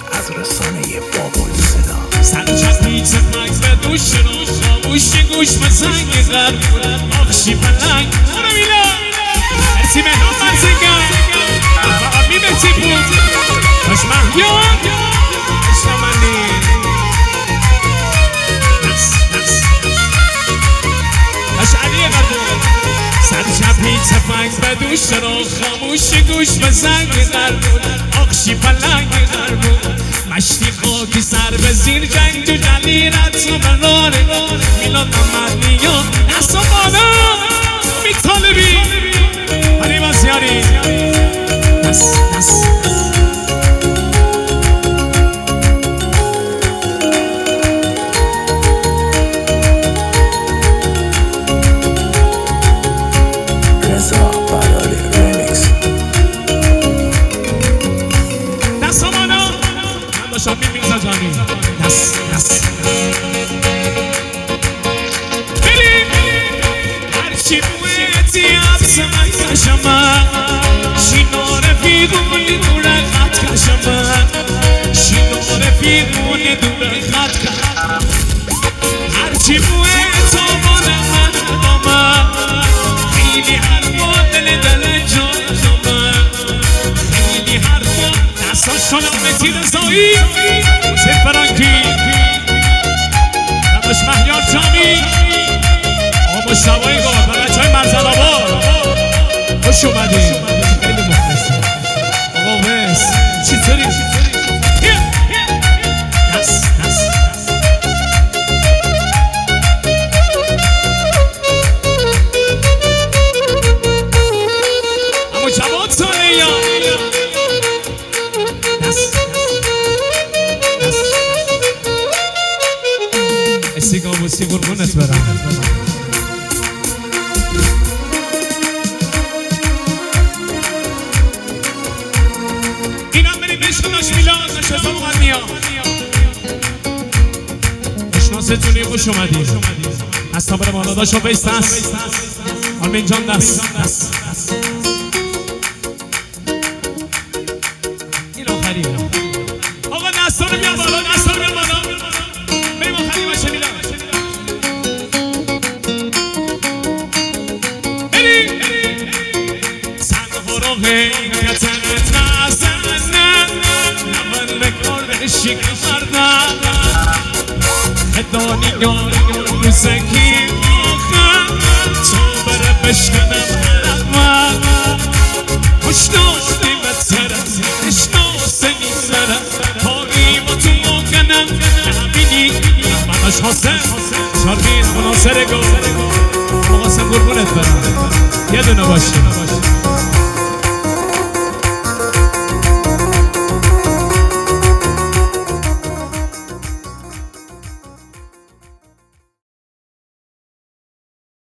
از رسانه بابل صدا. سر چپیچ مکس به دوش رو خاموشی گوش به زنگ غرب آخشی پلنگ برو میلا مرسی مهنام مرزنگم فقامی مرسی بود خوش محیان اشتمانی اشعلی غربون سر چپیچ مکس به دوش رو خاموشی گوش به زنگ غرب آخشی پلنگ غربون مشتی خاکی سر به زیر جنگ تو جلیرت و براره میلاد مدنیا نسا بالا میطالبی هری وزیاری نس رضا براری ریمیکس. نسا بالا من داشتم میمیزا جانی نس هرچی بویتی عبس من کشمم شینا رفیقونی دور خط کشمم شینا رفیقونی دور خط کشمم هرچی بویتا مال من دامم خیلی حرفا دل جانمم خیلی حرفا دستا شلامتی رضایی حسین فرانکی نماش مهیار جامی آقا مشتبایی گاه و بچه های مرزل آباد خوش اومدیم خیلی مخلصیم آقا ویس چطوری؟ نس اما جواد ساله یا استیگا موسی قربونت برم اینم بریم عشق داشت میلاد داشت حساب اومد میاد خوشناستونی خوش اومدیم از تابر بالا داشت و بیست هست آرمین جان دست این آخری آقا نستان بیا بالا نستان بیا بالا بریم آخری باشه میلاد بریم سن فروغه کتنت نزنن نمن بکار شیک مردن ادانی یاری روزکی آخر تو بره بشکنم حرمم خوشناستی به سرم اشناستی سرم پایی با تو ماکنم نبینی مناش حسن شاربین مناصر گل آقا سن قربونت برم یه دونه باشیم